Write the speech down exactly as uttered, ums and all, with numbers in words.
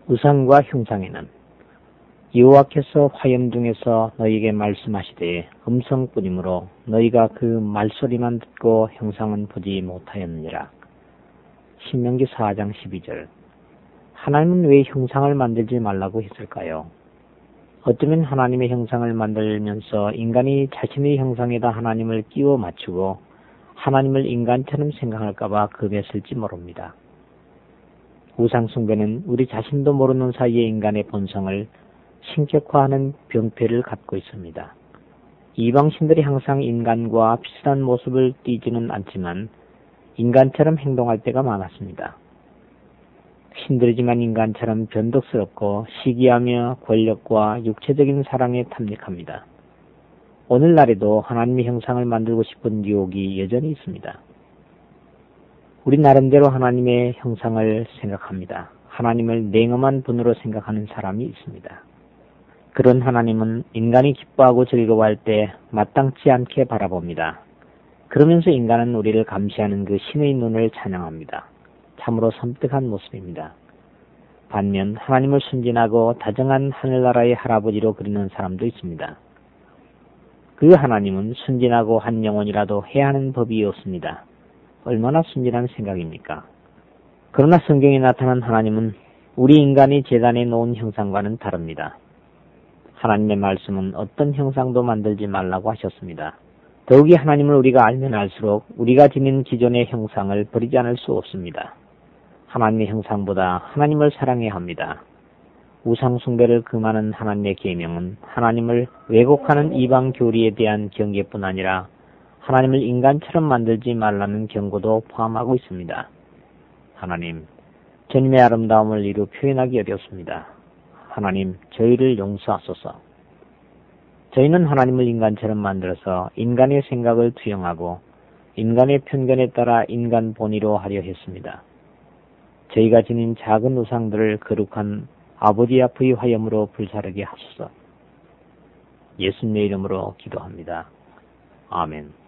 우상과 형상에는 여호와께서 화염중에서 너희에게 말씀하시되 음성뿐이므로 너희가 그 말소리만 듣고 형상은 보지 못하였느니라. 신명기 사 장 십이 절. 하나님은 왜 형상을 만들지 말라고 했을까요? 어쩌면 하나님의 형상을 만들면서 인간이 자신의 형상에다 하나님을 끼워 맞추고 하나님을 인간처럼 생각할까봐 급했을지 모릅니다. 우상 숭배는 우리 자신도 모르는 사이에 인간의 본성을 신격화하는 병폐를 갖고 있습니다. 이방신들이 항상 인간과 비슷한 모습을 띠지는 않지만 인간처럼 행동할 때가 많았습니다. 신들이지만 인간처럼 변덕스럽고 시기하며 권력과 육체적인 사랑에 탐닉합니다. 오늘날에도 하나님의 형상을 만들고 싶은 유혹이 여전히 있습니다. 우리 나름대로 하나님의 형상을 생각합니다. 하나님을 냉엄한 분으로 생각하는 사람이 있습니다. 그런 하나님은 인간이 기뻐하고 즐거워할 때 마땅치 않게 바라봅니다. 그러면서 인간은 우리를 감시하는 그 신의 눈을 찬양합니다. 참으로 섬뜩한 모습입니다. 반면 하나님을 순진하고 다정한 하늘나라의 할아버지로 그리는 사람도 있습니다. 그 하나님은 순진하고 한 영혼이라도 해야 하는 법이 없습니다. 얼마나 순진한 생각입니까? 그러나 성경에 나타난 하나님은 우리 인간이 제단에 놓은 형상과는 다릅니다. 하나님의 말씀은 어떤 형상도 만들지 말라고 하셨습니다. 더욱이 하나님을 우리가 알면 알수록 우리가 지닌 기존의 형상을 버리지 않을 수 없습니다. 하나님의 형상보다 하나님을 사랑해야 합니다. 우상 숭배를 금하는 하나님의 계명은 하나님을 왜곡하는 이방 교리에 대한 경계뿐 아니라 하나님을 인간처럼 만들지 말라는 경고도 포함하고 있습니다. 하나님, 주님의 아름다움을 이루 표현하기 어렵습니다. 하나님, 저희를 용서하소서. 저희는 하나님을 인간처럼 만들어서 인간의 생각을 투영하고 인간의 편견에 따라 인간 본의로 하려 했습니다. 저희가 지닌 작은 우상들을 거룩한 아버지 앞의 화염으로 불사르게 하소서. 예수님의 이름으로 기도합니다. 아멘.